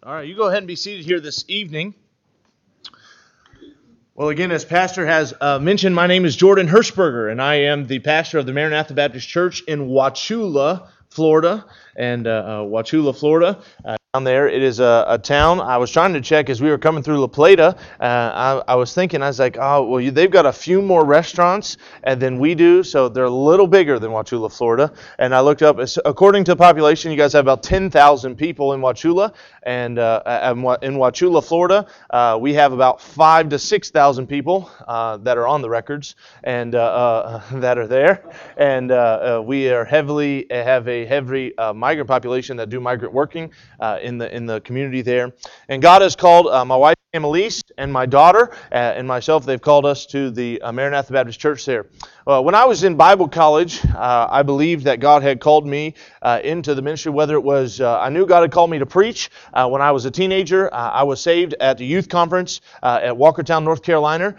All right, you go ahead and be seated here this evening. Well, again, as Pastor has mentioned, my name is Jordan Hirschberger, and I am the pastor of the Maranatha Baptist Church in Wauchula, Florida. Wauchula, Florida. Down there, it is a town. I was trying to check as we were coming through La Plata. I was thinking, I was like, oh, well, they've got a few more restaurants than we do, so they're a little bigger than Wauchula, Florida. And I looked up, according to population, you guys have about 10,000 people in Wauchula. And in Wauchula, Florida, we have about 5,000 to 6,000 people that are on the records and that are there. And we are have a heavy migrant population that do migrant working in the community there. And God has called my wife, Annalise, and my daughter and myself. They've called us to the Maranatha Baptist Church there. When I was in Bible college, I believed that God had called me into the ministry, whether it was, I knew God had called me to preach. When I was a teenager, I was saved at the youth conference at Walkertown, North Carolina,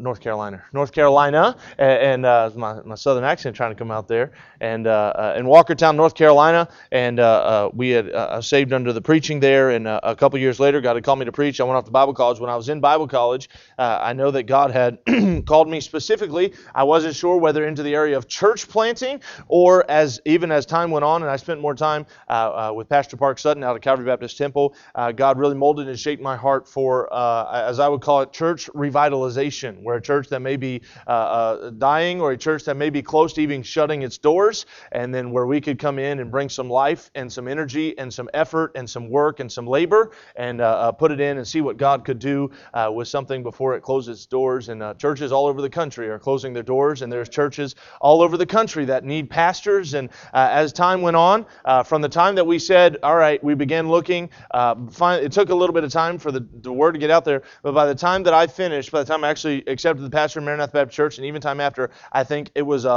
and my southern accent trying to come out there, and in Walkertown, North Carolina, and we had saved under the preaching there, and a couple years later, God had called me to preach. I went off to Bible college. When I was in Bible college, I know that God had called me specifically. I wasn't sure whether into the area of church planting or even as time went on, and I spent more time with Pastor Park Sutton out of Calvary Baptist Temple. God really molded and shaped my heart for, as I would call it, church revitalization, where a church that may be dying or a church that may be close to even shutting its doors, and then where we could come in and bring some life and some energy and some effort and some work and some labor and put it in and see what God could do with something before it closes its doors. And churches all over the country are closing their doors, and there's churches all over the country that need pastors. And as time went on, from the time that we said, all right, we began looking, it took a little bit of time for the word to get out there, but by the time that I finished, by the time I actually accepted the pastor of Maranatha Baptist Church, and even time after, I think it was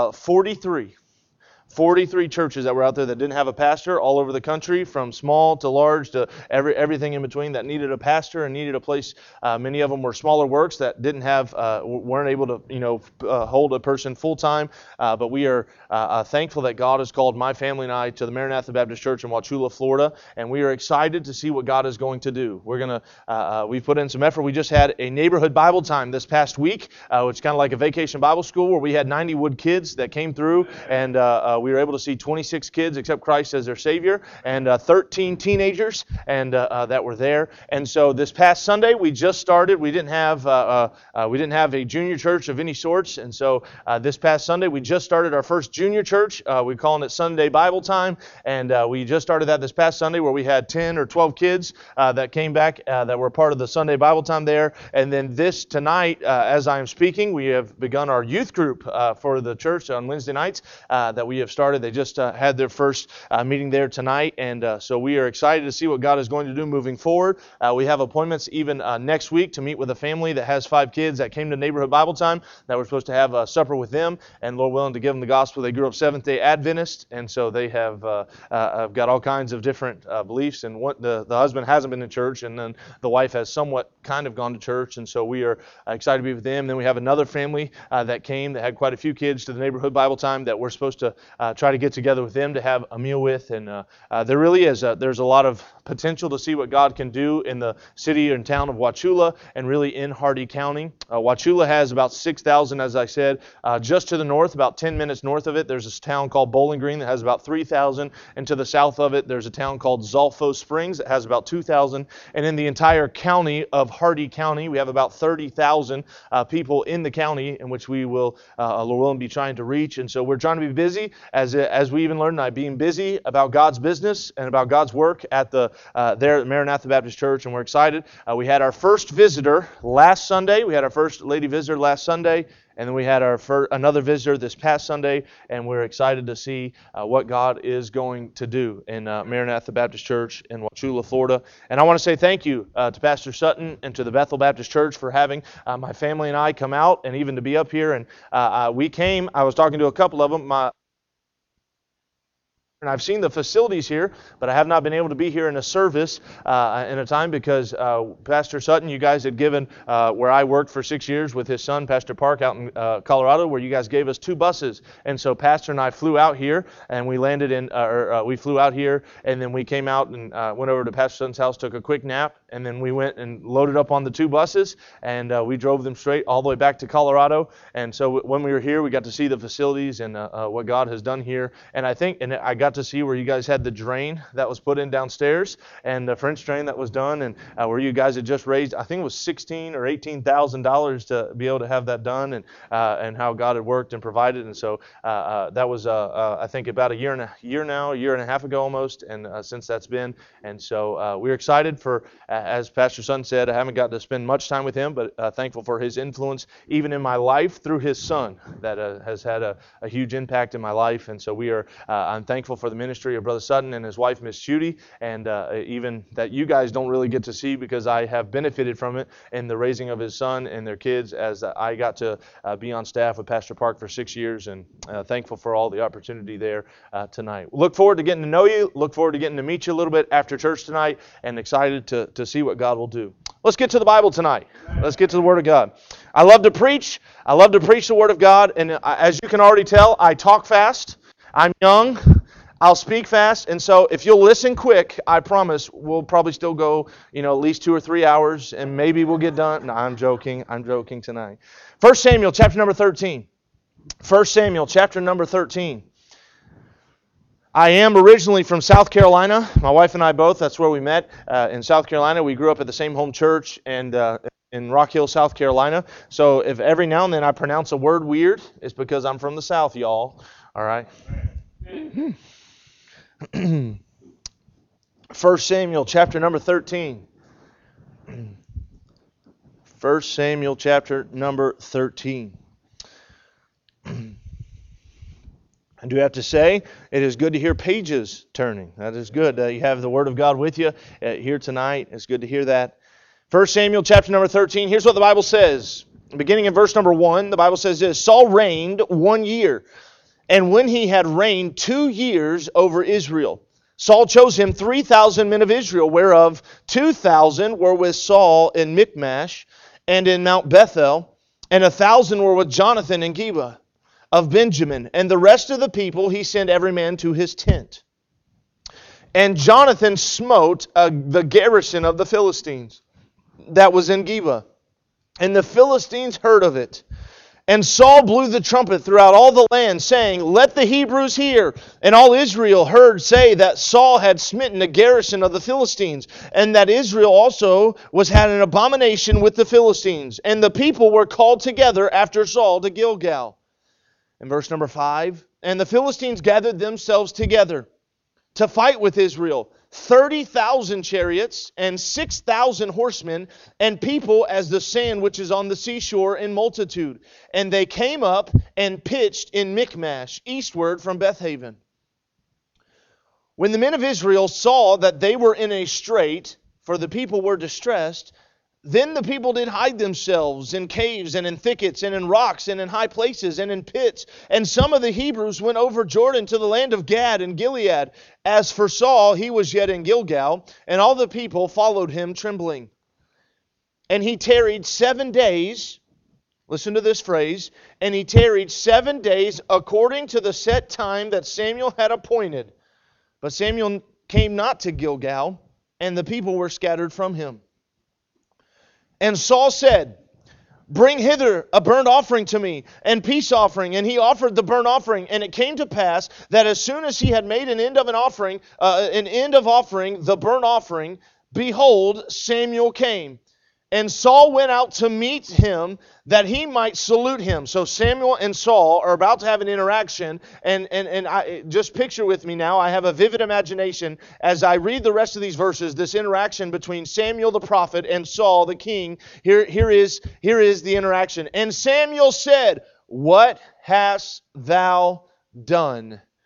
43 churches that were out there that didn't have a pastor all over the country, from small to large to everything in between, that needed a pastor and needed a place. Many of them were smaller works that weren't able to hold a person full time. But we are thankful that God has called my family and I to the Maranatha Baptist Church in Wauchula, Florida, and we are excited to see what God is going to do. We've put in some effort. We just had a neighborhood Bible time this past week, which is kind of like a vacation Bible school, where we had 90 Wood kids that came through, and we were able to see 26 kids accept Christ as their Savior, and 13 teenagers that were there. And so this past Sunday, we just started. We didn't have a junior church of any sorts, and so this past Sunday, we just started our first junior church. We're calling it Sunday Bible Time, and we just started that this past Sunday, where we had 10 or 12 kids that came back that were part of the Sunday Bible Time there. And then tonight, as I am speaking, we have begun our youth group for the church on Wednesday nights that we have started. They just had their first meeting there tonight, and so we are excited to see what God is going to do moving forward. We have appointments even next week to meet with a family that has 5 kids that came to Neighborhood Bible Time, that we're supposed to have a supper with them, and Lord willing to give them the gospel. They grew up Seventh-day Adventist, and so they have got all kinds of different beliefs, and the husband hasn't been to church, and then the wife has somewhat kind of gone to church, and so we are excited to be with them. Then we have another family that came that had quite a few kids to the Neighborhood Bible Time that we're supposed to try to get together with them to have a meal with, and there really is there's a lot of potential to see what God can do in the city and town of Wauchula, and really in Hardee County. Wauchula has about 6,000, as I said. Just to the north, about 10 minutes north of it, there's this town called Bowling Green that has about 3,000, and to the south of it, there's a town called Zolfo Springs that has about 2,000, and in the entire county of Hardee County, we have about 30,000 people in the county in which we will, Lord willing, be trying to reach. And so we're trying to be busy, as we even learned tonight, being busy about God's business and about God's work at there at Maranatha Baptist Church, and we're excited. We had our first visitor last Sunday. We had our first lady visitor last Sunday, and then we had another visitor this past Sunday, and we're excited to see what God is going to do in Maranatha Baptist Church in Wauchula, Florida. And I want to say thank you to Pastor Sutton and to the Bethel Baptist Church for having my family and I come out, and even to be up here. And we came, I was talking to a couple of them, And I've seen the facilities here, but I have not been able to be here in a service in a time because Pastor Sutton, you guys had given where I worked for 6 years with his son, Pastor Park, out in Colorado, where you guys gave us 2 buses. And so Pastor and I flew out here, and we landed in, we flew out here, and then we came out and went over to Pastor Sutton's house, took a quick nap, and then we went and loaded up on the 2 buses, and we drove them straight all the way back to Colorado. And so when we were here, we got to see the facilities and what God has done here. And I got to see where you guys had the drain that was put in downstairs and the French drain that was done, and where you guys had just raised, I think it was $16,000 or $18,000 to be able to have that done, and how God had worked and provided. And so that was I think about a year and a half ago almost, and since that's been. And so we're excited for, as Pastor Son said, I haven't got to spend much time with him, but thankful for his influence even in my life through his son that has had a huge impact in my life. And so I'm thankful for the ministry of Brother Sutton and his wife, Miss Judy, and even that you guys don't really get to see because I have benefited from it in the raising of his son and their kids, as I got to be on staff with Pastor Park for 6 years, and thankful for all the opportunity there tonight. Look forward to getting to know you, look forward to getting to meet you a little bit after church tonight, and excited to see what God will do. Let's get to the Bible tonight. Let's get to the Word of God. I love to preach. I love to preach the Word of God, and as you can already tell, I talk fast. I'm young. I'll speak fast, and so if you'll listen quick, I promise we'll probably still go, at least 2 or 3 hours, and maybe we'll get done. No, I'm joking. I'm joking tonight. 1 Samuel chapter number 13. 1 Samuel chapter number 13. I am originally from South Carolina. My wife and I both, that's where we met, in South Carolina. We grew up at the same home church and in Rock Hill, South Carolina. So if every now and then I pronounce a word weird, it's because I'm from the South, y'all. All right? 1 Samuel chapter number 13. 1 Samuel chapter number 13. I do have to say, it is good to hear pages turning. That is good. You have the Word of God with you here tonight. It's good to hear that. 1 Samuel chapter number 13. Here's what the Bible says. Beginning in verse number 1, the Bible says this: Saul reigned 1 year, and when he had reigned 2 years over Israel, Saul chose him 3,000 men of Israel, whereof 2,000 were with Saul in Michmash and in Mount Bethel, and 1,000 were with Jonathan in Geba of Benjamin. And the rest of the people he sent every man to his tent. And Jonathan smote the garrison of the Philistines that was in Geba. And the Philistines heard of it. And Saul blew the trumpet throughout all the land, saying, Let the Hebrews hear. And all Israel heard say that Saul had smitten a garrison of the Philistines, and that Israel also had an abomination with the Philistines. And the people were called together after Saul to Gilgal. In verse number 5, and the Philistines gathered themselves together to fight with Israel, 30,000 chariots and 6,000 horsemen, and people as the sand which is on the seashore in multitude. And they came up and pitched in Michmash, eastward from Bethaven. When the men of Israel saw that they were in a strait, for the people were distressed, then the people did hide themselves in caves and in thickets and in rocks and in high places and in pits. And some of the Hebrews went over Jordan to the land of Gad and Gilead. As for Saul, he was yet in Gilgal, and all the people followed him trembling. And he tarried 7 days. Listen to this phrase. And he tarried 7 days according to the set time that Samuel had appointed. But Samuel came not to Gilgal, and the people were scattered from him. And Saul said, Bring hither a burnt offering to me, and peace offering. And he offered the burnt offering. And it came to pass that as soon as he had made an end of offering the burnt offering, behold, Samuel came. And Saul went out to meet him that he might salute him. So Samuel and Saul are about to have an interaction. And I just picture with me now, I have a vivid imagination as I read the rest of these verses, this interaction between Samuel the prophet and Saul the king. Here is the interaction. And Samuel said, What hast thou done?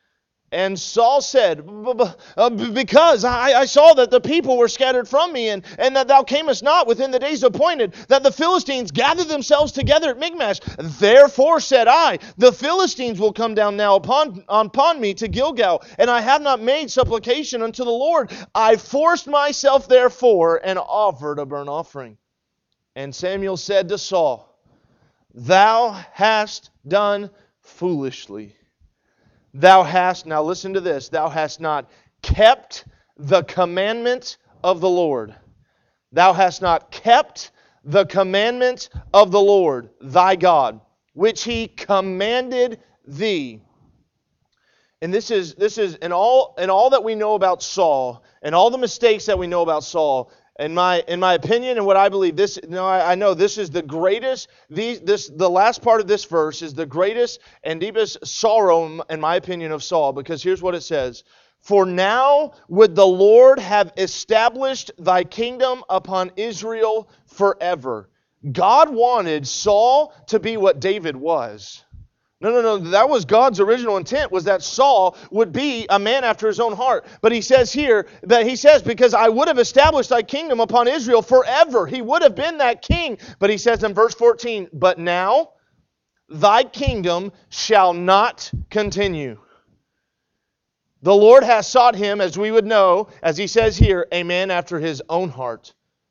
And Saul said, because I saw that the people were scattered from me, and that thou camest not within the days appointed, that the Philistines gathered themselves together at Michmash. Therefore said I, the Philistines will come down now upon me to Gilgal, and I have not made supplication unto the Lord. I forced myself therefore, and offered a burnt offering. And Samuel said to Saul, Thou hast done foolishly. Thou hast, now listen to this, thou hast not kept the commandment of the Lord. Thou hast not kept the commandment of the Lord, thy God, which He commanded thee. And this is in all that we know about Saul, and all the mistakes that we know about Saul, in my opinion and what I believe, I know this is the greatest, the last part of this verse is the greatest and deepest sorrow, in my opinion, of Saul, because here's what it says. For now would the Lord have established thy kingdom upon Israel forever. God wanted Saul to be what David was. No. That was God's original intent, was that Saul would be a man after his own heart. But he says here, because I would have established thy kingdom upon Israel forever. He would have been that king. But he says in verse 14, but now thy kingdom shall not continue. The Lord has sought him, as we would know, as he says here, a man after his own heart.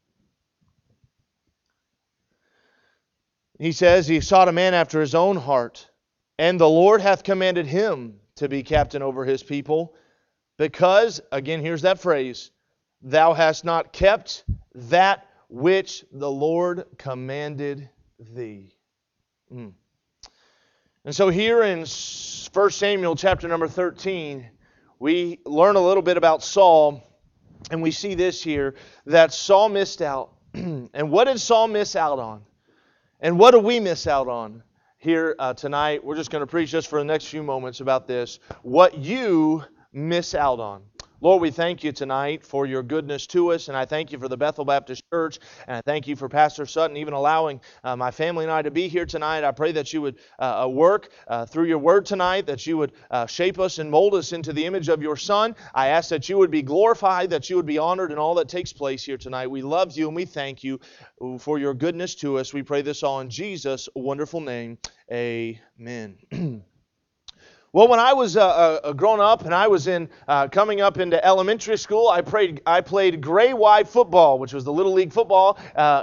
He says he sought a man after his own heart. And the Lord hath commanded him to be captain over his people, because, again, here's that phrase, thou hast not kept that which the Lord commanded thee. And so here in 1 Samuel chapter number 13, we learn a little bit about Saul, and we see this here, that Saul missed out. And what did Saul miss out on? And what do we miss out on? Here tonight, we're just going to preach just for the next few moments about this. What you miss out on. Lord, we thank you tonight for your goodness to us, and I thank you for the Bethel Baptist Church, and I thank you for Pastor Sutton even allowing my family and I to be here tonight. I pray that you would work through your word tonight, that you would shape us and mold us into the image of your Son. I ask that you would be glorified, that you would be honored in all that takes place here tonight. We love you and we thank you for your goodness to us. We pray this all in Jesus' wonderful name. Amen. Well, when I was growing up and I was coming up into elementary school, I played gray wide football, which was the Little League football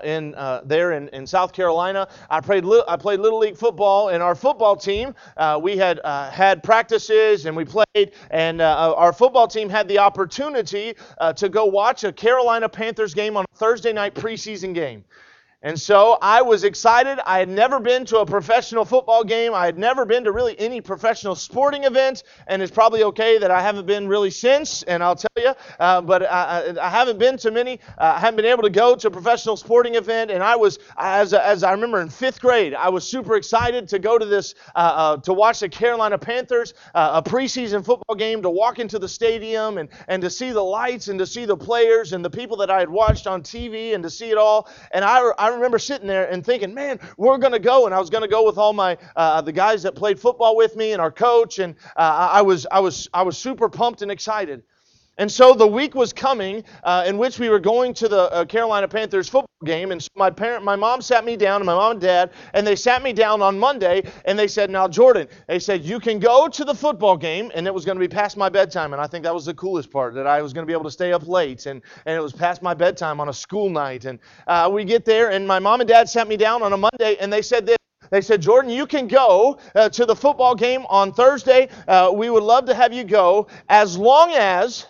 in South Carolina. I played Little League football, and our football team, we had practices and we played, and our football team had the opportunity to go watch a Carolina Panthers game on a Thursday night preseason game. And so I was excited. I had never been to a professional football game. I had never been to really any professional sporting event. And it's probably okay that I haven't been really since, and I'll tell you. But I haven't been to many. I haven't been able to go to a professional sporting event. And I was, as I remember in 5th grade, I was super excited to go to this, to watch the Carolina Panthers, a preseason football game, to walk into the stadium and to see the lights and to see the players and the people that I had watched on TV and to see it all. And I remember sitting there and thinking, man, we're going to go. And I was going to go with all my the guys that played football with me and our coach. And I was super pumped and excited. And so the week was coming in which we were going to the Carolina Panthers football game. And so my mom sat me down, and my mom and dad, and they sat me down on Monday, and they said, now, Jordan, they said, you can go to the football game, and it was going to be past my bedtime. And I think that was the coolest part, that I was going to be able to stay up late, and it was past my bedtime on a school night. And we get there, and my mom and dad sat me down on a Monday, and they said this. They said, Jordan, you can go to the football game on Thursday. We would love to have you go as long as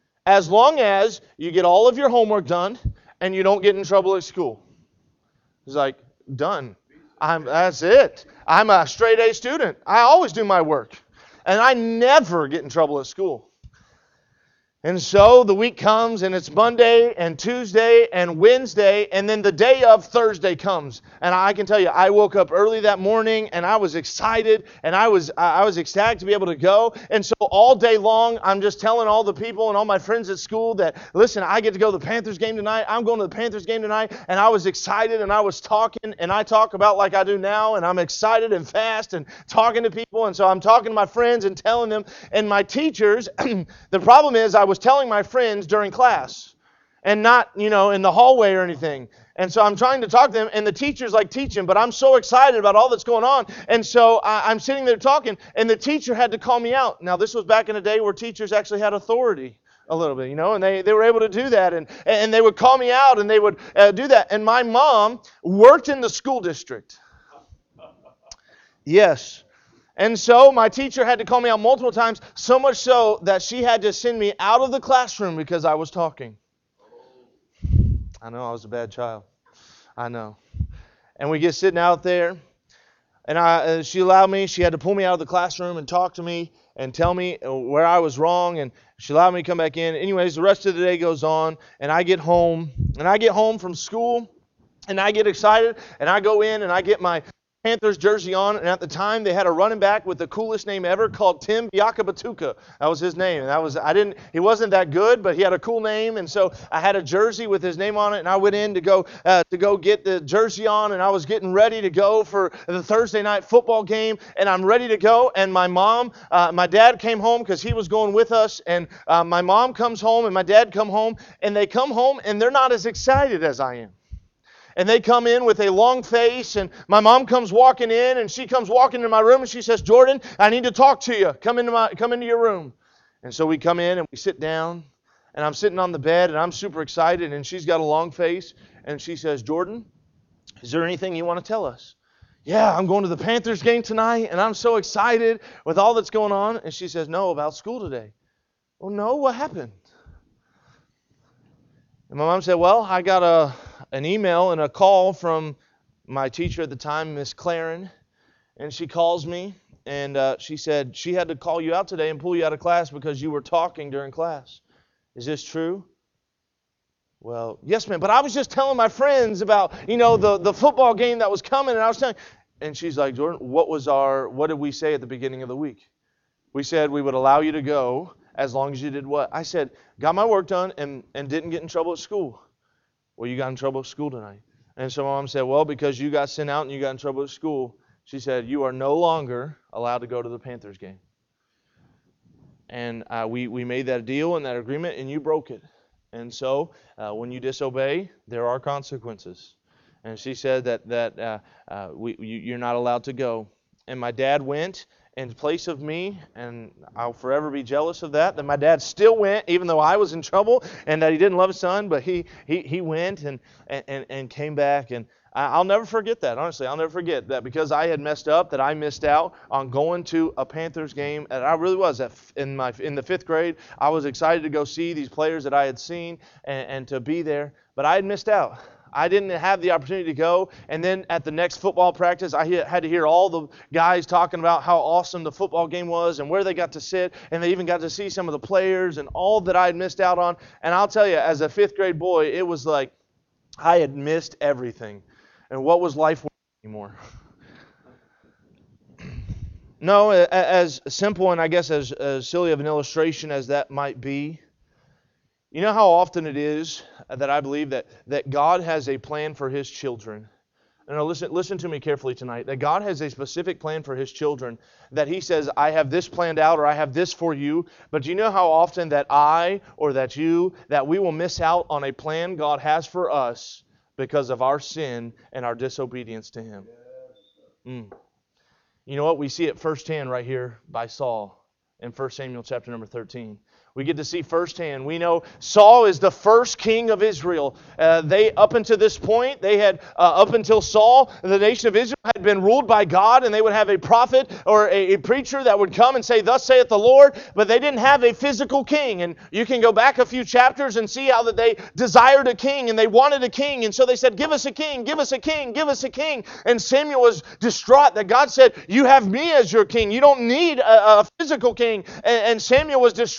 you get all of your homework done and you don't get in trouble at school. He's like, done. That's it. I'm a straight A student. I always do my work. And I never get in trouble at school. And so the week comes, and it's Monday and Tuesday and Wednesday, and then the day of Thursday comes. And I can tell you, I woke up early that morning, and I was excited, and I was ecstatic to be able to go. And so all day long, I'm just telling all the people and all my friends at school that, listen, I get to go to the Panthers game tonight. I'm going to the Panthers game tonight. And I was excited, and I was talking, and I talk about like I do now, and I'm excited and fast and talking to people. And so I'm talking to my friends and telling them, and my teachers, the problem is I was telling my friends during class and not, in the hallway or anything. And so I'm trying to talk to them, and the teacher's like teaching, but I'm so excited about all that's going on. And so I'm sitting there talking, and the teacher had to call me out. Now, this was back in a day where teachers actually had authority a little bit, and they were able to do that. And they would call me out, and they would do that. And my mom worked in the school district. Yes. And so my teacher had to call me out multiple times, so much so that she had to send me out of the classroom because I was talking. I know I was a bad child. I know. And we get sitting out there, and she had to pull me out of the classroom and talk to me and tell me where I was wrong, and she allowed me to come back in. Anyways, the rest of the day goes on, and I get home from school, and I get excited, and I go in, and I get my Panthers jersey on, and at the time they had a running back with the coolest name ever called Tim Biakabatuka. That was his name. And he wasn't that good, but he had a cool name, and so I had a jersey with his name on it, and I went in to go get the jersey on, and I was getting ready to go for the Thursday night football game, and I'm ready to go, and my dad came home because he was going with us, and my mom comes home and my dad come home, and they come home and they're not as excited as I am. And they come in with a long face, and my mom comes walking in, and she comes walking into my room, and she says, "Jordan, I need to talk to you. Come into your room." And so we come in and we sit down, and I'm sitting on the bed, and I'm super excited, and she's got a long face, and she says, "Jordan, is there anything you want to tell us?" "Yeah, I'm going to the Panthers game tonight, and I'm so excited with all that's going on." And she says, "No, about school today." "Well, no, what happened?" And my mom said, "Well, I got an email and a call from my teacher at the time, Miss Claren, and she calls me, and she said she had to call you out today and pull you out of class because you were talking during class. Is this true?" "Well, yes, ma'am, but I was just telling my friends about, the football game that was coming, and I was telling." And she's like, "Jordan, what did we say at the beginning of the week? We said we would allow you to go as long as you did what?" I said, "Got my work done and didn't get in trouble at school." "Well, you got in trouble at school tonight." And so my mom said, "Well, because you got sent out and you got in trouble at school," she said, "you are no longer allowed to go to the Panthers game." And we made that deal and that agreement, and you broke it. And so when you disobey, there are consequences. And she said that you're not allowed to go. And my dad went in place of me, and I'll forever be jealous of that my dad still went, even though I was in trouble, and that he didn't love his son, but he went and came back. And I'll never forget that, honestly. I'll never forget that because I had messed up, that I missed out on going to a Panthers game. And I really was. In the 5th grade, I was excited to go see these players that I had seen and to be there, but I had missed out. I didn't have the opportunity to go. And then at the next football practice, I had to hear all the guys talking about how awesome the football game was and where they got to sit. And they even got to see some of the players and all that I had missed out on. And I'll tell you, as a 5th grade boy, it was like I had missed everything. And what was life worth anymore? No, as simple and I guess as silly of an illustration as that might be, you know how often it is that I believe that God has a plan for His children. And listen to me carefully tonight. That God has a specific plan for His children. That He says, "I have this planned out," or "I have this for you." But do you know how often that I or that you, that we will miss out on a plan God has for us because of our sin and our disobedience to Him? You know what? We see it firsthand right here by Saul in 1 Samuel chapter number 13. We get to see firsthand. We know Saul is the first king of Israel. Up until this point, they had, up until Saul, the nation of Israel had been ruled by God, and they would have a prophet or a preacher that would come and say, "Thus saith the Lord," but they didn't have a physical king. And you can go back a few chapters and see how that they desired a king, and they wanted a king, and so they said, "Give us a king, give us a king, give us a king." And Samuel was distraught that God said, "You have me as your king. You don't need a physical king." And Samuel was distraught that the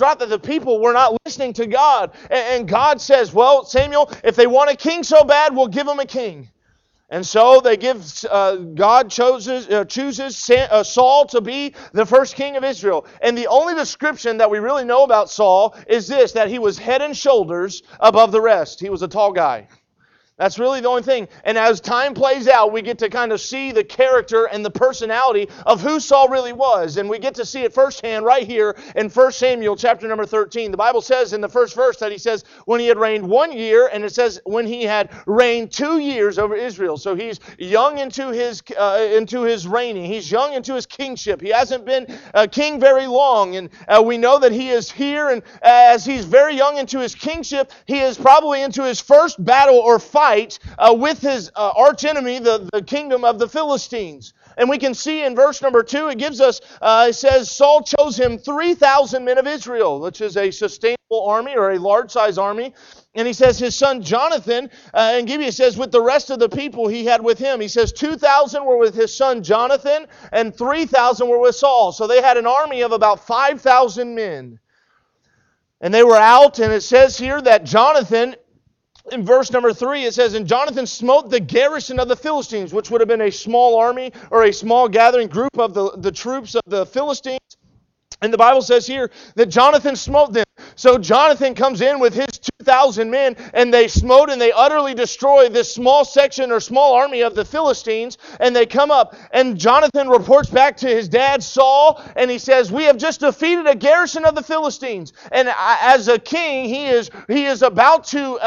people were not listening to God. And God says, well, Samuel, if they want a king so bad, we'll give them a king. And so they God chooses Saul to be the first king of Israel. And the only description that we really know about Saul is this, that he was head and shoulders above the rest. He was a tall guy. That's really the only thing. And as time plays out, we get to kind of see the character and the personality of who Saul really was. And we get to see it firsthand right here in 1 Samuel chapter number 13. The Bible says in the first verse that he says, when he had reigned 1 year, and it says when he had reigned 2 years over Israel. So he's young into his reigning. He's young into his kingship. He hasn't been a king very long. And we know that he is here. And as he's very young into his kingship, he is probably into his first battle or fight with his archenemy, the kingdom of the Philistines. And we can see in verse number 2, it gives us, it says, Saul chose him 3,000 men of Israel, which is a sustainable army or a large-size army. And he says his son Jonathan, and Gibeah says with the rest of the people he had with him. He says 2,000 were with his son Jonathan and 3,000 were with Saul. So they had an army of about 5,000 men. And they were out, and it says here that Jonathan, in verse number 3, it says, and Jonathan smote the garrison of the Philistines, which would have been a small army or a small gathering group of the troops of the Philistines. And the Bible says here that Jonathan smote them. So Jonathan comes in with his 2,000 men, and they smote and they utterly destroy this small section or small army of the Philistines. And they come up, and Jonathan reports back to his dad Saul, and he says, we have just defeated a garrison of the Philistines. And as a king, he is about to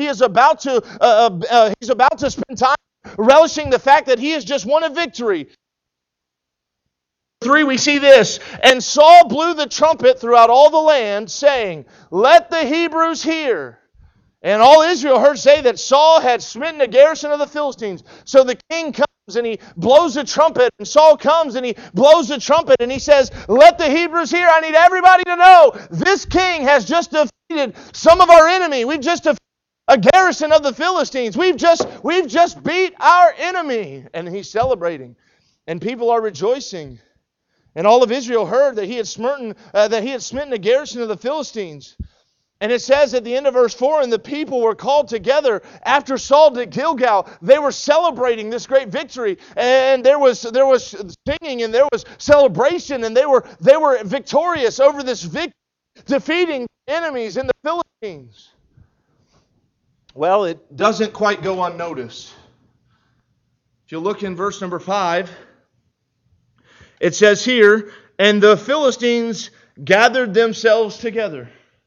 spend time relishing the fact that he has just won a victory. 3, we see this. And Saul blew the trumpet throughout all the land, saying, let the Hebrews hear. And all Israel heard say that Saul had smitten a garrison of the Philistines. So the king comes and he blows the trumpet. And Saul comes and he blows the trumpet. And he says, let the Hebrews hear. I need everybody to know this king has just defeated some of our enemy. We've just defeated a garrison of the Philistines. We've just beat our enemy. And he's celebrating. And people are rejoicing. And all of Israel heard that he had smitten a garrison of the Philistines. And it says at the end of verse 4, and the people were called together after Saul to Gilgal. They were celebrating this great victory, and there was singing and there was celebration, and they were victorious over this victory, defeating enemies in the Philistines. Well, it doesn't quite go unnoticed. If you look in verse number 5. It says here, and the Philistines gathered themselves together.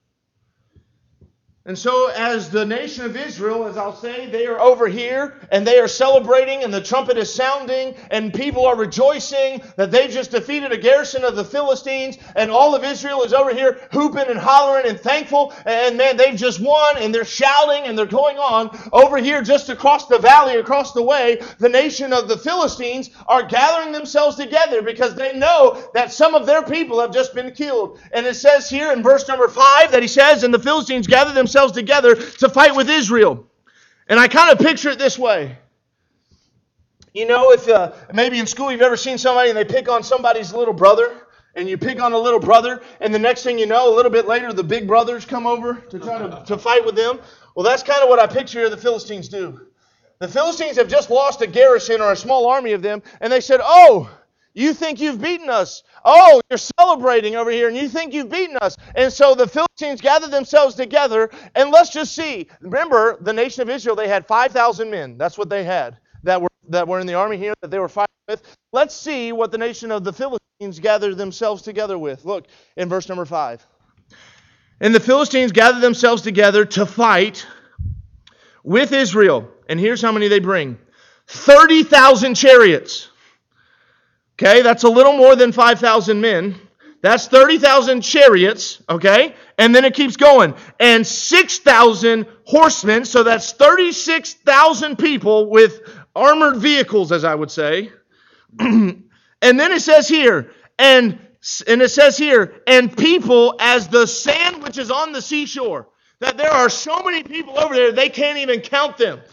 And so as the nation of Israel, as I'll say, they are over here and they are celebrating and the trumpet is sounding and people are rejoicing that they've just defeated a garrison of the Philistines, and all of Israel is over here hooping and hollering and thankful, and man, they've just won, and they're shouting and they're going on. Over here just across the valley, across the way, the nation of the Philistines are gathering themselves together because they know that some of their people have just been killed. And it says here in verse number 5 that he says, and the Philistines gathered themselves together to fight with Israel. And I kind of picture it this way. You know, if maybe in school you've ever seen somebody and they pick on somebody's little brother, and you pick on a little brother, and the next thing you know, a little bit later, the big brothers come over to try to fight with them. Well, that's kind of what I picture here the Philistines do. The Philistines have just lost a garrison or a small army of them, and they said, oh, you think you've beaten us? Oh, you're celebrating over here and you think you've beaten us. And so the Philistines gathered themselves together, and let's just see. Remember, the nation of Israel, they had 5,000 men. That's what they had that were in the army here that they were fighting with. Let's see what the nation of the Philistines gathered themselves together with. Look in verse number 5. And the Philistines gathered themselves together to fight with Israel. And here's how many they bring. 30,000 chariots. Okay, that's a little more than 5,000 men. That's 30,000 chariots, okay? And then it keeps going. And 6,000 horsemen, so that's 36,000 people with armored vehicles, as I would say. And then it says here, and it says here, and people as the sand which is on the seashore. That there are so many people over there, they can't even count them.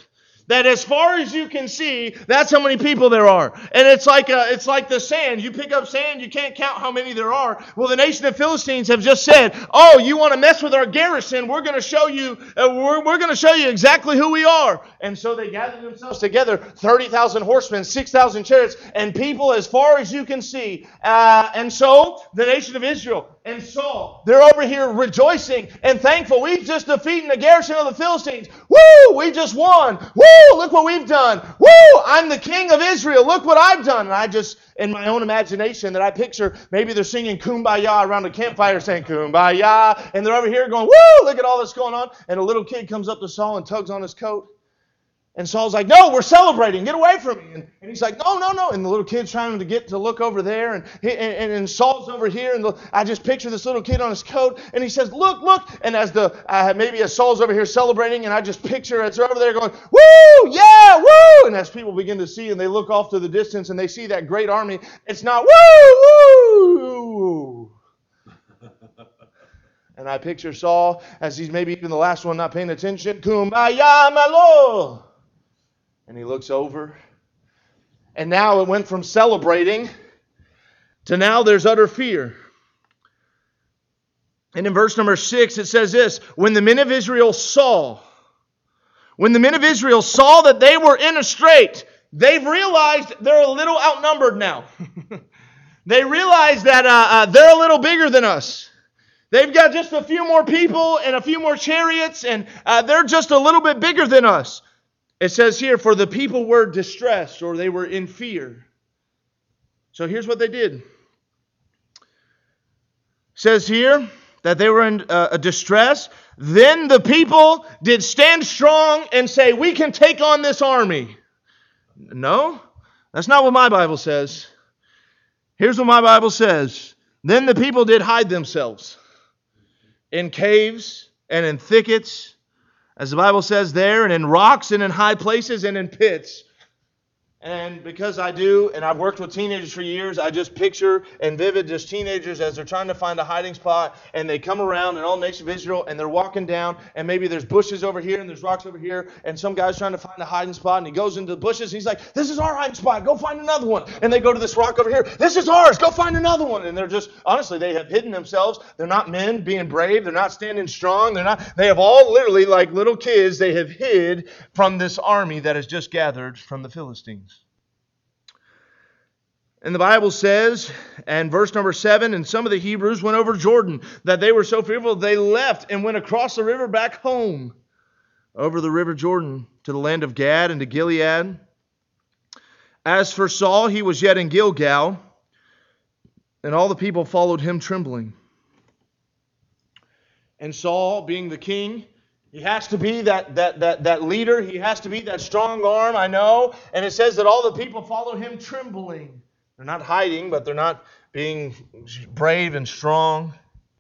That as far as you can see, that's how many people there are. And it's like the sand. You pick up sand, you can't count how many there are. Well, the nation of Philistines have just said, "Oh, you want to mess with our garrison? We're going to show you. We're going to show you exactly who we are." And so they gathered themselves together, 30,000 horsemen, 6,000 chariots, and people as far as you can see. And so the nation of Israel and Saul, they're over here rejoicing and thankful. We've just defeated the garrison of the Philistines. Woo! We just won. Woo! Look what we've done. Woo! I'm the king of Israel. Look what I've done. And I just, in my own imagination, that I picture, maybe they're singing Kumbaya around a campfire saying Kumbaya. And they're over here going, woo! Look at all this going on. And a little kid comes up to Saul and tugs on his coat. And Saul's like, "No, we're celebrating. Get away from me." And he's like, "No, no, no." And the little kid's trying to get to look over there. And Saul's over here. And I just picture this little kid on his coat. And he says, "Look, look." And as Saul's over here celebrating, and I just picture it's over there going, "Woo, yeah, woo." And as people begin to see and they look off to the distance and they see that great army, it's not woo, woo. And I picture Saul as he's maybe even the last one not paying attention. Kumbaya, my Lord. And he looks over. And now it went from celebrating to now there's utter fear. And in verse number 6 it says this: when the men of Israel saw that they were in a strait, they've realized they're a little outnumbered now. They realize that they're a little bigger than us. They've got just a few more people and a few more chariots, and they're just a little bit bigger than us. It says here, for the people were distressed, or they were in fear. So here's what they did. It says here that they were in distress. Then the people did stand strong and say, "We can take on this army." No, that's not what my Bible says. Here's what my Bible says. Then the people did hide themselves in caves and in thickets, as the Bible says there, and in rocks and in high places and in pits. And because I do, and I've worked with teenagers for years, I just picture and vivid just teenagers as they're trying to find a hiding spot, and they come around in all nation of Israel, and they're walking down, and maybe there's bushes over here, and there's rocks over here, and some guy's trying to find a hiding spot, and he goes into the bushes, and he's like, "This is our hiding spot, go find another one." And they go to this rock over here, "This is ours, go find another one." And they're just, honestly, they have hidden themselves. They're not men being brave, they're not standing strong, they have all literally, like little kids, they have hid from this army that has just gathered from the Philistines. And the Bible says, and verse number 7, and some of the Hebrews went over Jordan, that they were so fearful they left and went across the river back home, over the river Jordan, to the land of Gad and to Gilead. As for Saul, he was yet in Gilgal, and all the people followed him trembling. And Saul, being the king, he has to be that leader. He has to be that strong arm, I know. And it says that all the people followed him trembling. They're not hiding, but they're not being brave and strong.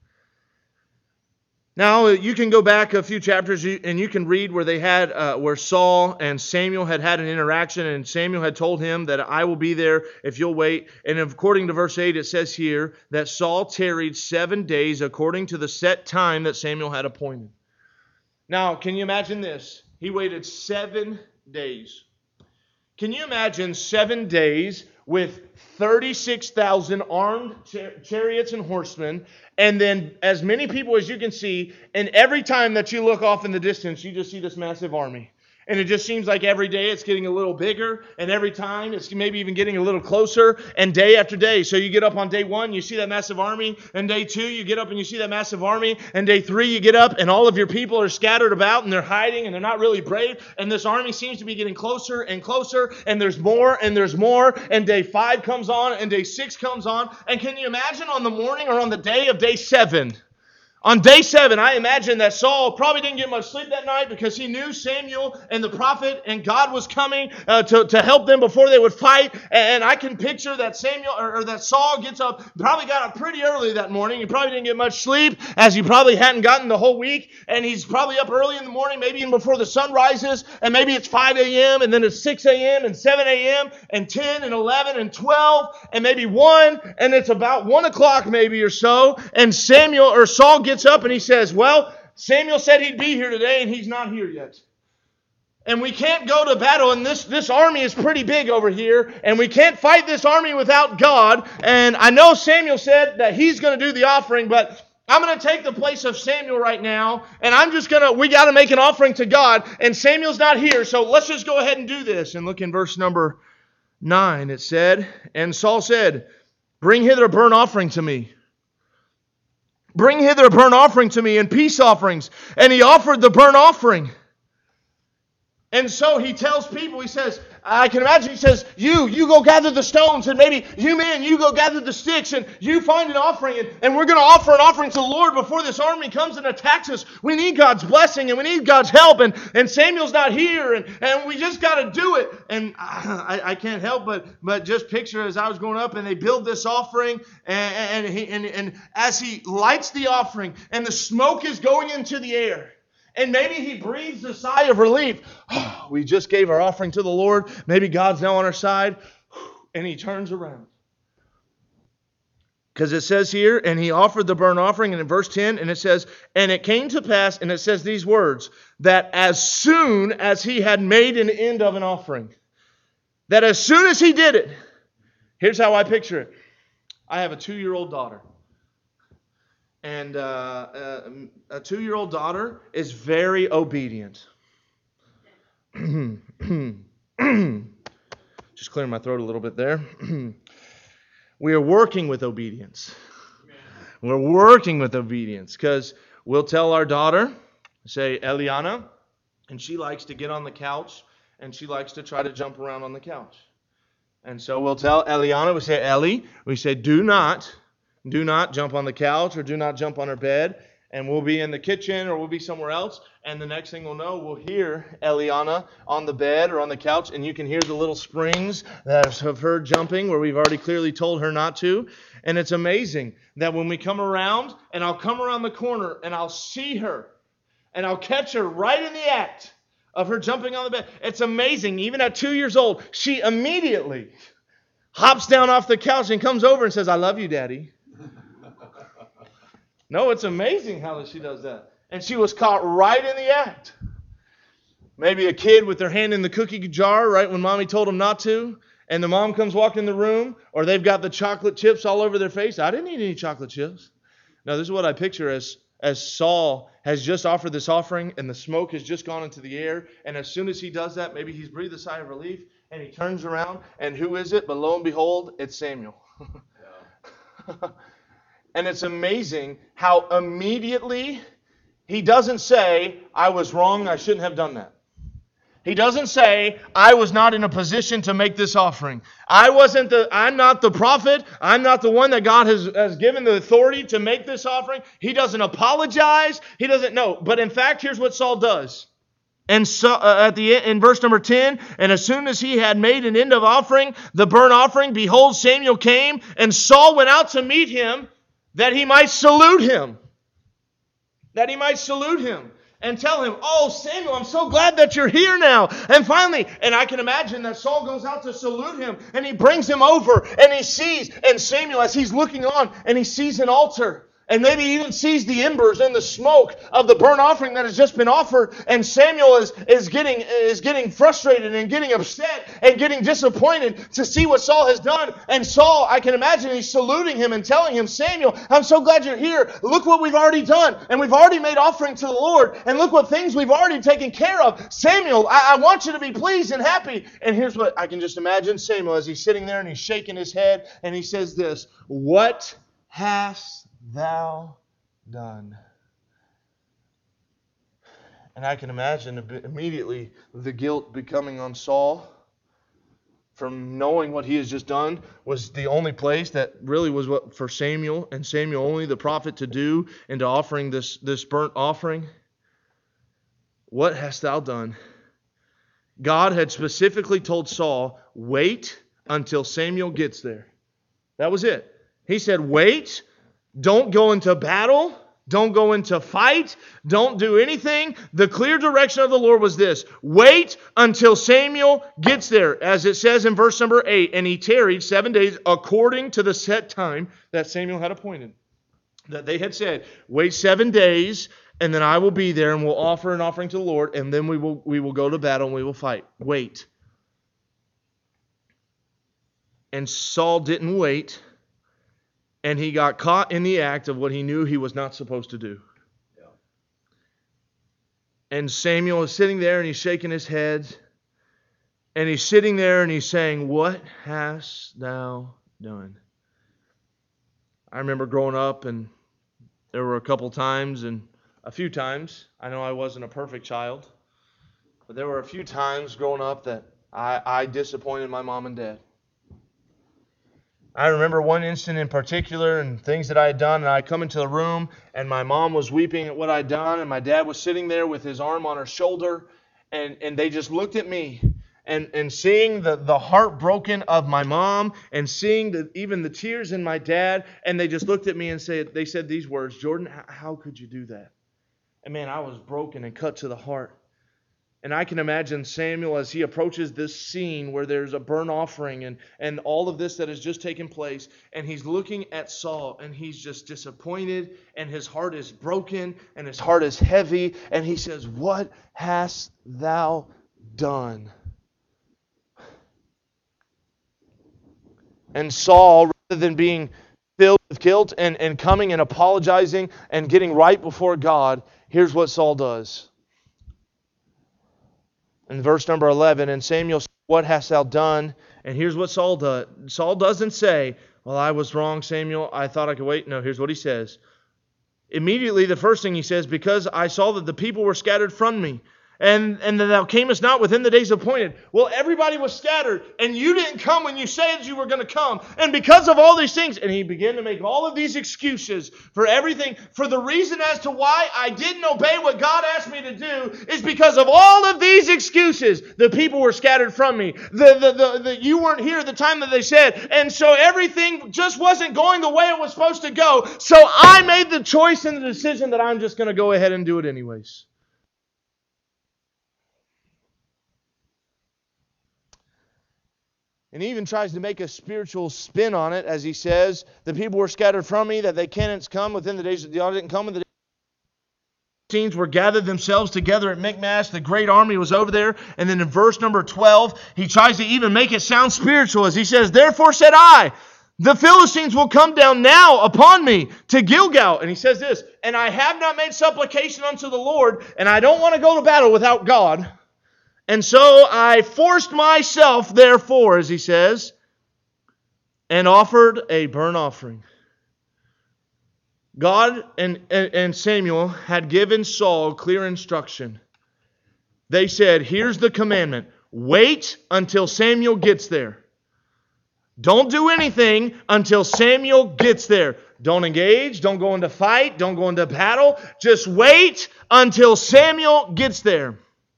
Now, you can go back a few chapters and you can read where they had, where Saul and Samuel had an interaction, and Samuel had told him that I will be there if you'll wait. And according to verse 8, it says here that Saul tarried 7 days according to the set time that Samuel had appointed. Now, can you imagine this? He waited 7 days. Can you imagine 7 days with 36,000 armed chariots and horsemen, and then as many people as you can see, and every time that you look off in the distance, you just see this massive army. And it just seems like every day it's getting a little bigger, and every time it's maybe even getting a little closer, and day after day. So you get up on day 1, you see that massive army, and day 2, you get up and you see that massive army, and day 3, you get up, and all of your people are scattered about, and they're hiding, and they're not really brave, and this army seems to be getting closer and closer, and there's more, and day 5 comes on, and day 6 comes on, and can you imagine on the morning or on the day of day 7? On day 7, I imagine that Saul probably didn't get much sleep that night because he knew Samuel and the prophet and God was coming to help them before they would fight. And I can picture that Samuel or that Saul gets up, probably got up pretty early that morning. He probably didn't get much sleep, as he probably hadn't gotten the whole week. And he's probably up early in the morning, maybe even before the sun rises. And maybe it's 5 a.m. and then it's 6 a.m. and 7 a.m. and 10 and 11 and 12 and maybe 1. And it's about 1 o'clock maybe or so. And Saul gets up and he says, "Well, Samuel said he'd be here today and he's not here yet." And we can't go to battle, and this army is pretty big over here, and we can't fight this army without God. And I know Samuel said that he's going to do the offering, but I'm going to take the place of Samuel right now, and we got to make an offering to God, and Samuel's not here, so let's just go ahead and do this. And look in verse number 9, it said, and Saul said, "Bring hither a burnt offering to me. Bring hither a burnt offering to me and peace offerings." And he offered the burnt offering. And so he tells people, he says, I can imagine he says, you go gather the stones, and maybe you men, you go gather the sticks, and you find an offering, and we're going to offer an offering to the Lord before this army comes and attacks us. We need God's blessing, and we need God's help, and Samuel's not here, and we just got to do it. And I can't help but just picture as I was growing up, and they build this offering, and as he lights the offering, and the smoke is going into the air, and maybe he breathes a sigh of relief. We just gave our offering to the Lord. Maybe God's now on our side. And he turns around. Because it says here, and he offered the burnt offering, and in verse 10, and it says, and it came to pass, and it says these words, that as soon as he had made an end of an offering, that as soon as he did it, here's how I picture it. I have a 2-year-old daughter. And a 2-year-old daughter is very obedient. Just clearing my throat a little bit there. We are working with obedience. We're working with obedience because we'll tell our daughter, say Eliana, and she likes to get on the couch and she likes to try to jump around on the couch. And so we'll tell Eliana, we say, Ellie, we say, do not jump on the couch or do not jump on her bed. And we'll be in the kitchen or we'll be somewhere else. And the next thing we'll know, we'll hear Eliana on the bed or on the couch. And you can hear the little springs of her jumping where we've already clearly told her not to. And it's amazing that when we come around, and I'll come around the corner and I'll see her. And I'll catch her right in the act of her jumping on the bed. It's amazing. Even at 2 years old, she immediately hops down off the couch and comes over and says, I love you, Daddy. No, it's amazing how she does that. And she was caught right in the act. Maybe a kid with their hand in the cookie jar right when mommy told them not to, and the mom comes walking in the room, or they've got the chocolate chips all over their face. I didn't eat any chocolate chips. Now, this is what I picture as Saul has just offered this offering, and the smoke has just gone into the air, and as soon as he does that, maybe he's breathed a sigh of relief, and he turns around, and who is it? But lo and behold, it's Samuel. And it's amazing how immediately he doesn't say, I was wrong, I shouldn't have done that. He doesn't say, I was not in a position to make this offering. I'm not the prophet. I'm not the one that God has given the authority to make this offering. He doesn't apologize. He doesn't know. But in fact, here's what Saul does. And so in verse number 10, and as soon as he had made an end of offering, the burnt offering, behold, Samuel came, and Saul went out to meet him, that he might salute him. That he might salute him. And tell him, oh, Samuel, I'm so glad that you're here now. And finally, and I can imagine that Saul goes out to salute him. And he brings him over. And he sees, and Samuel, as he's looking on, and he sees an altar. And maybe he even sees the embers and the smoke of the burnt offering that has just been offered. And Samuel is getting frustrated and getting upset and getting disappointed to see what Saul has done. And Saul, I can imagine, he's saluting him and telling him, Samuel, I'm so glad you're here. Look what we've already done. And we've already made offering to the Lord. And look what things we've already taken care of. Samuel, I want you to be pleased and happy. And here's what I can just imagine Samuel as he's sitting there and he's shaking his head. And he says this, what hast thou done? And I can imagine immediately the guilt becoming on Saul from knowing what he has just done was the only place that really was what for Samuel and Samuel only, the prophet, to do into offering this burnt offering. What hast thou done? God had specifically told Saul, wait until Samuel gets there. That was it. He said, wait. Don't go into battle. Don't go into fight. Don't do anything. The clear direction of the Lord was this. Wait until Samuel gets there. As it says in verse number 8, and he tarried 7 days according to the set time that Samuel had appointed. that they had said, wait 7 days, and then I will be there, and we'll offer an offering to the Lord, and then we will go to battle, and we will fight. Wait. And Saul didn't wait, and he got caught in the act of what he knew he was not supposed to do. Yeah. And Samuel is sitting there, and he's shaking his head, and he's sitting there, and he's saying, what hast thou done? I remember growing up, and there were a few times, I know I wasn't a perfect child, but there were a few times growing up that I disappointed my mom and dad. I remember one instant in particular and things that I had done, and I come into the room, and my mom was weeping at what I'd done, and my dad was sitting there with his arm on her shoulder, and they just looked at me. And seeing the heart broken of my mom, and seeing even the tears in my dad, and they just looked at me and they said these words, Jordan, how could you do that? And man, I was broken and cut to the heart. And I can imagine Samuel as he approaches this scene where there's a burnt offering and all of this that has just taken place. And he's looking at Saul and he's just disappointed and his heart is broken and his heart is heavy. And he says, what hast thou done? And Saul, rather than being filled with guilt and coming and apologizing and getting right before God, here's what Saul does. In verse number 11, and Samuel said, what hast thou done? And here's what Saul does. Saul doesn't say, well, I was wrong, Samuel. I thought I could wait. No, here's what he says. Immediately, the first thing he says, because I saw that the people were scattered from me, and that thou camest not within the days appointed. Well, everybody was scattered, and you didn't come when you said you were going to come. And because of all these things, and he began to make all of these excuses for everything, for the reason as to why I didn't obey what God asked me to do, is because of all of these excuses. The people were scattered from me. You weren't here at the time that they said. And so everything just wasn't going the way it was supposed to go. So I made the choice and the decision that I'm just going to go ahead and do it anyways. And he even tries to make a spiritual spin on it, as he says, the people were scattered from me, that they cannot come within the days that the didn't come. And the Philistines were gathered themselves together at Michmash. The great army was over there. And then in verse number 12, he tries to even make it sound spiritual, as he says, therefore said I, the Philistines will come down now upon me to Gilgal. And he says this, and I have not made supplication unto the Lord, and I don't want to go to battle without God. And so I forced myself, therefore, as he says, and offered a burnt offering. God and Samuel had given Saul clear instruction. They said, here's the commandment. Wait until Samuel gets there. Don't do anything until Samuel gets there. Don't engage. Don't go into fight. Don't go into battle. Just wait until Samuel gets there.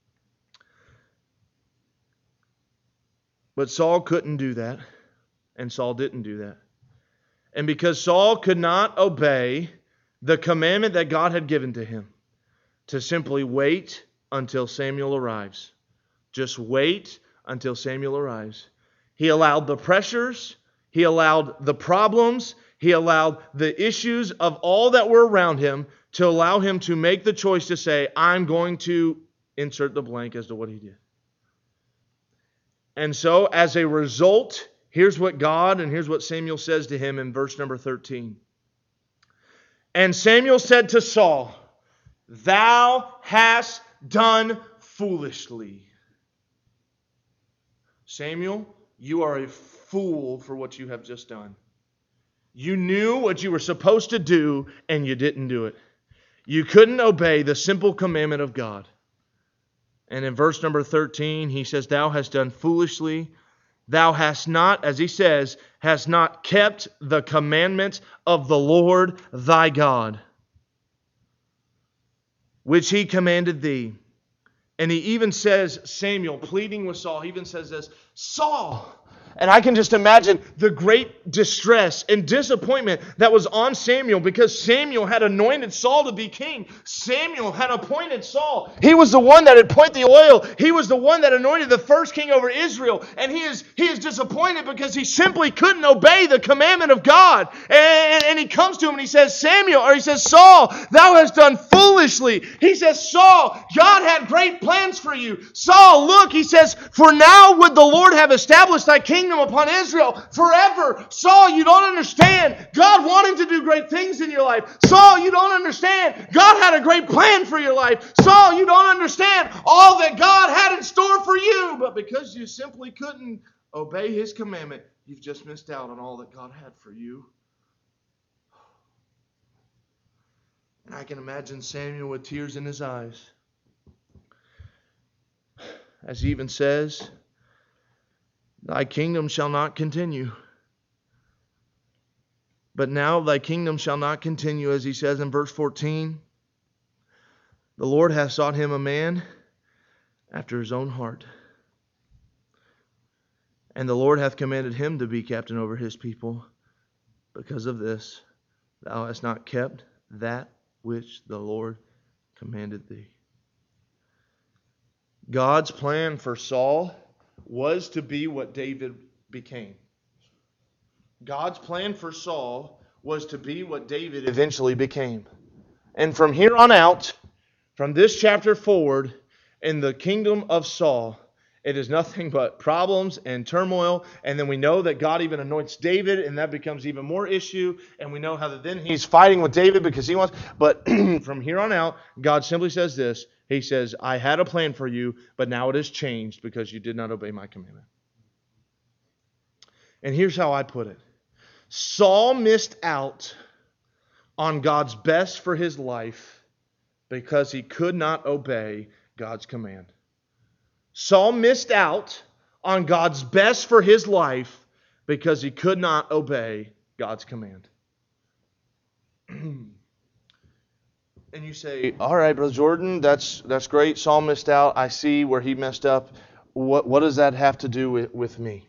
But Saul couldn't do that, and Saul didn't do that. And because Saul could not obey the commandment that God had given to him, to simply wait until Samuel arrives. Just wait until Samuel arrives. He allowed the pressures, he allowed the problems, he allowed the issues of all that were around him to allow him to make the choice to say, I'm going to insert the blank as to what he did. And so, as a result, here's what God and here's what Samuel says to him in verse number 13. And Samuel said to Saul, thou hast done foolishly. Samuel, you are a fool for what you have just done. You knew what you were supposed to do, and you didn't do it. You couldn't obey the simple commandment of God. And in verse number 13, he says, thou hast done foolishly. Thou hast not, as he says, hast not kept the commandment of the Lord thy God, which he commanded thee. And he even says, Samuel, pleading with Saul, he even says this, Saul, And I can just imagine the great distress and disappointment that was on Samuel because Samuel had anointed Saul to be king. Samuel had appointed Saul. He was the one that had poured the oil. He was the one that anointed the first king over Israel. And he is disappointed because he simply couldn't obey the commandment of God. And he comes to him and he says, Saul, thou hast done foolishly. He says, Saul, God had great plans for you. Saul, look, he says, for now would the Lord have established thy kingdom upon Israel forever. Saul, you don't understand. God wanted to do great things in your life. Saul, you don't understand. God had a great plan for your life. Saul, you don't understand all that God had in store for you. But because you simply couldn't obey His commandment, you've just missed out on all that God had for you. And I can imagine Samuel with tears in his eyes. As he even says, thy kingdom shall not continue. But now thy kingdom shall not continue, as he says in verse 14. The Lord hath sought him a man after his own heart. And the Lord hath commanded him to be captain over his people. Because of this, thou hast not kept that which the Lord commanded thee. God's plan for Saul was to be what David became. God's plan for Saul was to be what David eventually became. And from here on out, from this chapter forward, in the kingdom of Saul, it is nothing but problems and turmoil. And then we know that God even anoints David, and that becomes even more issue. And we know how that then he's fighting with David because he wants. But from here on out, God simply says this. He says, I had a plan for you, but now it has changed because you did not obey my commandment. And here's how I put it. Saul missed out on God's best for his life because he could not obey God's command. Saul missed out on God's best for his life because he could not obey God's command. And you say, all right, Brother Jordan, that's great. Saul missed out. I see where he messed up. What does that have to do with me?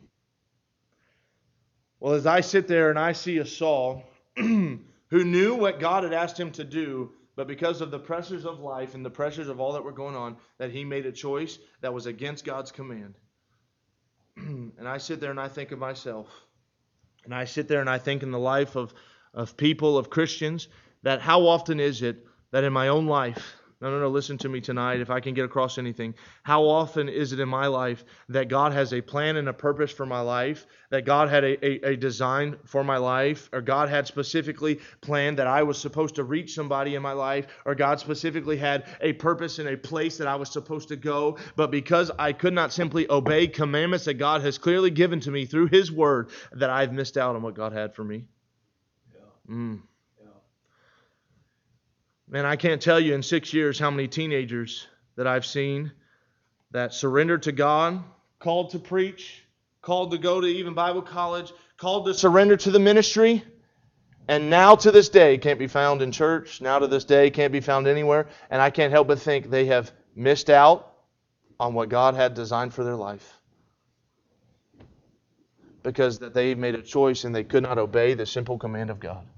Well, as I sit there and I see a Saul who knew what God had asked him to do, but because of the pressures of life and the pressures of all that were going on, that he made a choice that was against God's command. And I sit there and I think of myself. And I sit there and I think in the life of people, of Christians, that how often is it that in my own life, no, listen to me tonight, if I can get across anything. How often is it in my life that God has a plan and a purpose for my life, that God had a design for my life, or God had specifically planned that I was supposed to reach somebody in my life, or God specifically had a purpose and a place that I was supposed to go, but because I could not simply obey commandments that God has clearly given to me through His Word, that I've missed out on what God had for me? Yeah. Man, I can't tell you in 6 years how many teenagers that I've seen that surrendered to God, called to preach, called to go to even Bible college, called to surrender to the ministry, and now to this day can't be found in church, now to this day can't be found anywhere, and I can't help but think they have missed out on what God had designed for their life. Because that they made a choice and they could not obey the simple command of God.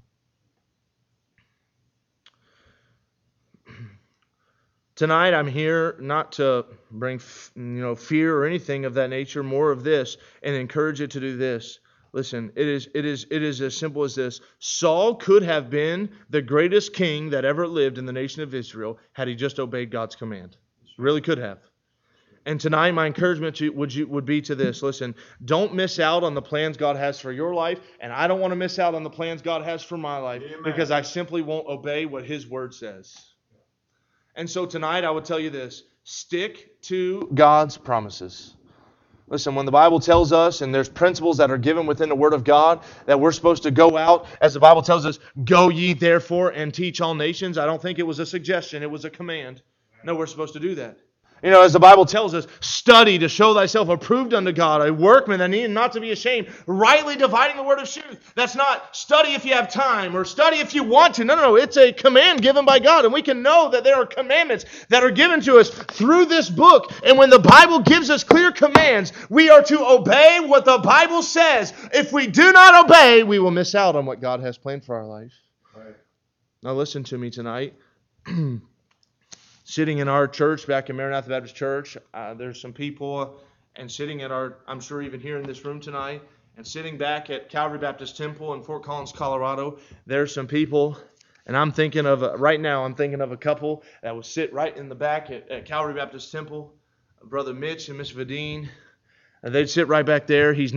Tonight I'm here not to bring fear or anything of that nature, more of this, and encourage you to do this. Listen, it is as simple as this. Saul could have been the greatest king that ever lived in the nation of Israel had he just obeyed God's command. Really could have. And tonight my encouragement to you would be to this. Listen, don't miss out on the plans God has for your life, and I don't want to miss out on the plans God has for my life. Amen. Because I simply won't obey what His Word says. And so tonight I would tell you this. Stick to God's promises. Listen, when the Bible tells us, and there's principles that are given within the Word of God, that we're supposed to go out, as the Bible tells us, go ye therefore and teach all nations. I don't think it was a suggestion, it was a command. No, we're supposed to do that. You know, as the Bible tells us, study to show thyself approved unto God, a workman that needeth not to be ashamed, rightly dividing the word of truth. That's not study if you have time or study if you want to. No. It's a command given by God. And we can know that there are commandments that are given to us through this book. And when the Bible gives us clear commands, we are to obey what the Bible says. If we do not obey, we will miss out on what God has planned for our life. Right. Now listen to me tonight. Sitting in our church, back in Maranatha Baptist Church, there's some people, and sitting at our, I'm sure even here in this room tonight, and sitting back at Calvary Baptist Temple in Fort Collins, Colorado, there's some people, and I'm thinking of, right now, I'm thinking of a couple that would sit right in the back at Calvary Baptist Temple, Brother Mitch and Miss Vadine, and they'd sit right back there. He's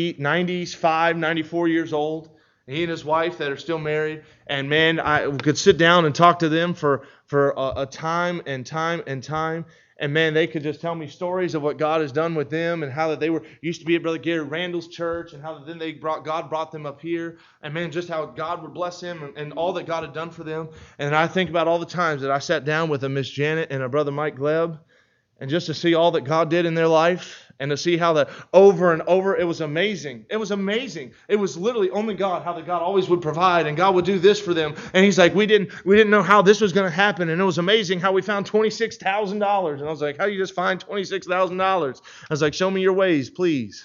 95, 94 years old. He and his wife that are still married, and man, I could sit down and talk to them for a time and time and time, and man, they could just tell me stories of what God has done with them, and how that they used to be at Brother Gary Randall's church, and how that then God brought them up here, and man, just how God would bless them, and all that God had done for them. And I think about all the times that I sat down with a Miss Janet and a Brother Mike Gleb, and just to see all that God did in their life, and to see how that over and over, it was amazing. It was amazing. It was literally only God, how that God always would provide, and God would do this for them. And he's like, we didn't know how this was going to happen, and it was amazing how we found $26,000. And I was like, how do you just find $26,000? I was like, show me your ways, please.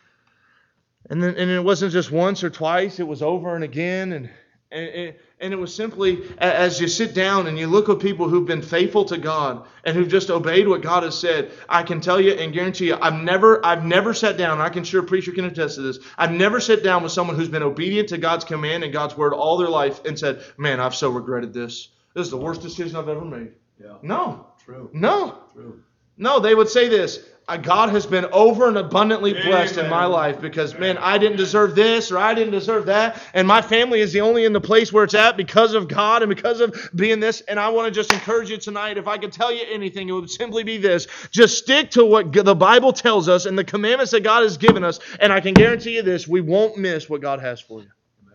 And it wasn't just once or twice. It was over and again, and it was simply, as you sit down and you look at people who've been faithful to God and who've just obeyed what God has said, I can tell you and guarantee you, I've never sat down, and I can sure a preacher can attest to this, I've never sat down with someone who's been obedient to God's command and God's word all their life and said, man, I've so regretted this. This is the worst decision I've ever made. Yeah. No. True. No. True. No, they would say this, God has been over and abundantly blessed in my life because, man, I didn't deserve this or I didn't deserve that. And my family is the only in the place where it's at because of God and because of being this. And I want to just encourage you tonight, if I could tell you anything, it would simply be this. Just stick to what the Bible tells us and the commandments that God has given us. And I can guarantee you this, we won't miss what God has for you.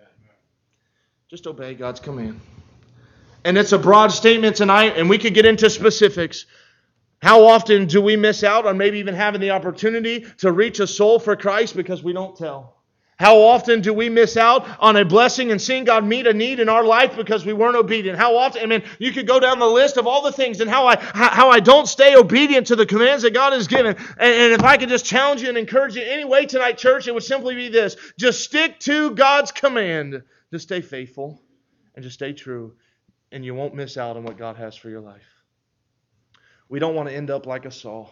Just obey God's command. And it's a broad statement tonight, and we could get into specifics. How often do we miss out on maybe even having the opportunity to reach a soul for Christ because we don't tell? How often do we miss out on a blessing and seeing God meet a need in our life because we weren't obedient? How often, I mean, you could go down the list of all the things and how I don't stay obedient to the commands that God has given. And if I could just challenge you and encourage you anyway tonight, church, it would simply be this. Just stick to God's command. Just stay faithful and just stay true. And you won't miss out on what God has for your life. We don't want to end up like a Saul.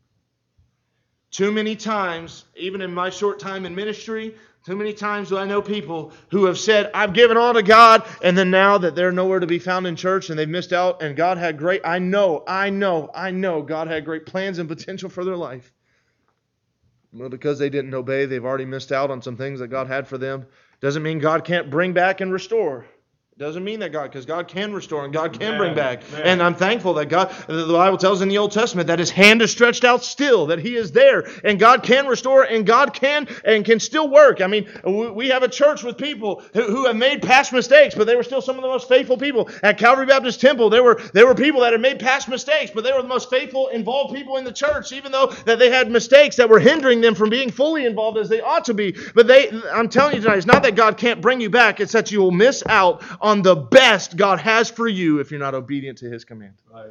Too many times, even in my short time in ministry, too many times do I know people who have said, I've given all to God, and then now that they're nowhere to be found in church and they've missed out, and God had great, I know God had great plans and potential for their life. Well, because they didn't obey, they've already missed out on some things that God had for them. Doesn't mean God can't bring back and restore. Doesn't mean that because God can restore and God can bring back. And I'm thankful that God, the Bible tells in the Old Testament that His hand is stretched out still, that He is there, and God can restore, and God can still work. I mean, we have a church with people who have made past mistakes, but they were still some of the most faithful people. At Calvary Baptist Temple, there were people that had made past mistakes, but they were the most faithful, involved people in the church, even though that they had mistakes that were hindering them from being fully involved as they ought to be. But I'm telling you tonight, it's not that God can't bring you back, it's that you will miss out on the best God has for you if you're not obedient to His command. Right.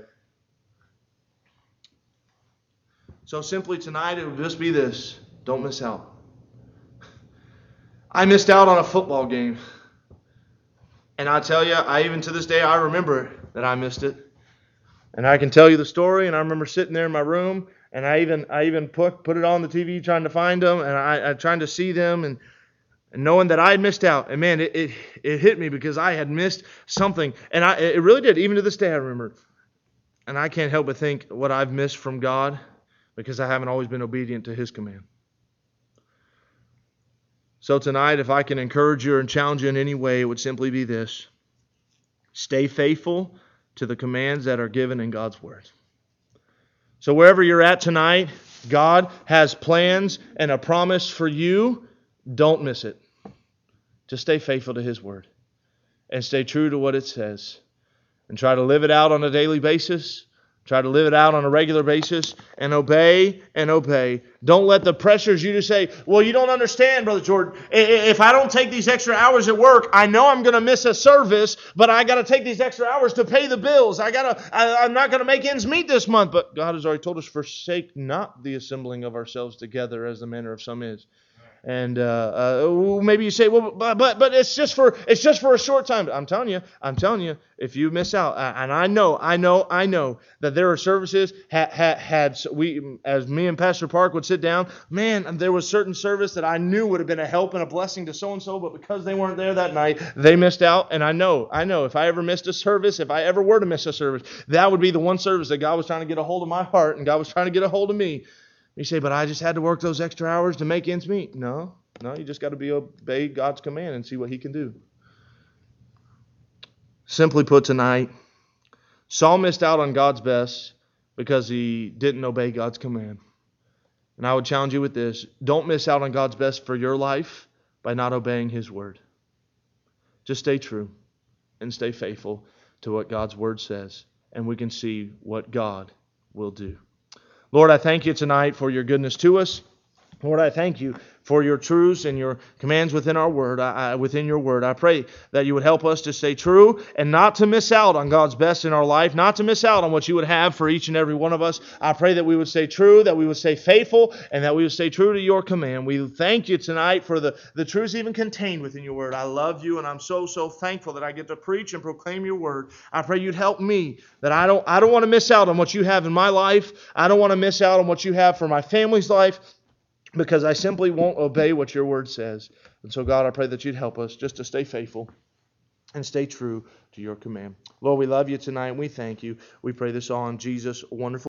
So simply tonight, it would just be this. Don't miss out. I missed out on a football game. And I tell you, even to this day, I remember that I missed it. And I can tell you the story, and I remember sitting there in my room, and I even put it on the TV trying to find them, and I trying to see them, and knowing that I had missed out. And man, it hit me because I had missed something. And it really did. Even to this day, I remember. And I can't help but think what I've missed from God because I haven't always been obedient to His command. So tonight, if I can encourage you and challenge you in any way, it would simply be this. Stay faithful to the commands that are given in God's Word. So wherever you're at tonight, God has plans and a promise for you. Don't miss it. Just stay faithful to His Word. And stay true to what it says. And try to live it out on a daily basis. Try to live it out on a regular basis and obey and obey. Don't let the pressures you to say, well, you don't understand, Brother Jordan. If I don't take these extra hours at work, I know I'm going to miss a service, but I got to take these extra hours to pay the bills. I'm not going to make ends meet this month. But God has already told us, forsake not the assembling of ourselves together as the manner of some is. And maybe you say, well, but it's just for a short time. I'm telling you, if you miss out, and I know that there are services as me and Pastor Park would sit down, man, there was certain service that I knew would have been a help and a blessing to so and so, but because they weren't there that night, they missed out. And I know if I ever missed a service, if I ever were to miss a service, that would be the one service that God was trying to get a hold of my heart, and God was trying to get a hold of me. You say, but I just had to work those extra hours to make ends meet. No, you just got to obey God's command and see what He can do. Simply put tonight, Saul missed out on God's best because he didn't obey God's command. And I would challenge you with this. Don't miss out on God's best for your life by not obeying His word. Just stay true and stay faithful to what God's word says, and we can see what God will do. Lord, I thank you tonight for your goodness to us. Lord, I thank you for your truths and your commands within our word, within your word. I pray that you would help us to stay true and not to miss out on God's best in our life, not to miss out on what you would have for each and every one of us. I pray that we would stay true, that we would stay faithful, and that we would stay true to your command. We thank you tonight for the truths even contained within your word. I love you, and I'm so thankful that I get to preach and proclaim your word. I pray you'd help me, that I don't want to miss out on what you have in my life. I don't want to miss out on what you have for my family's life, because I simply won't obey what your word says. And so, God, I pray that you'd help us just to stay faithful and stay true to your command. Lord, we love you tonight, and we thank you. We pray this all in Jesus' wonderful